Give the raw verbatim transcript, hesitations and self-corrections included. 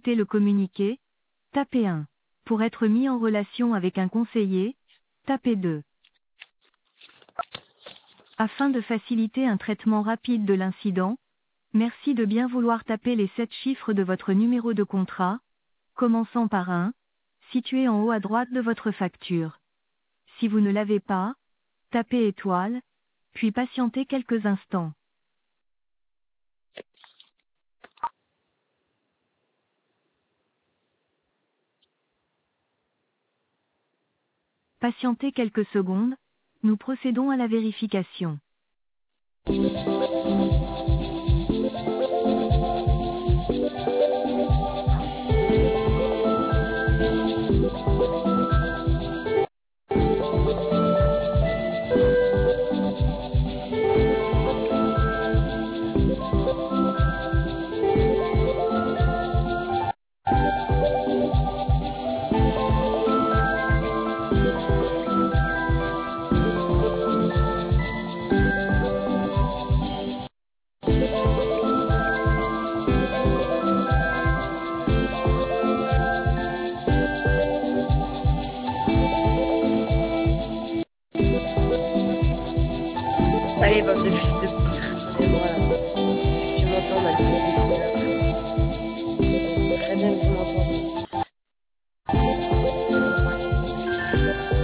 écouter le communiqué, tapez un. Pour être mis en relation avec un conseiller, tapez deux. Afin de faciliter un traitement rapide de l'incident, merci de bien vouloir taper les sept chiffres de votre numéro de contrat, commençant par un, situé en haut à droite de votre facture. Si vous ne l'avez pas, tapez étoile, puis patientez quelques instants. Patientez quelques secondes, nous procédons à la vérification. Allez, bande de fils de pute. Et voilà. Tu m'entends, ma petite. Très bien que tu m'entends.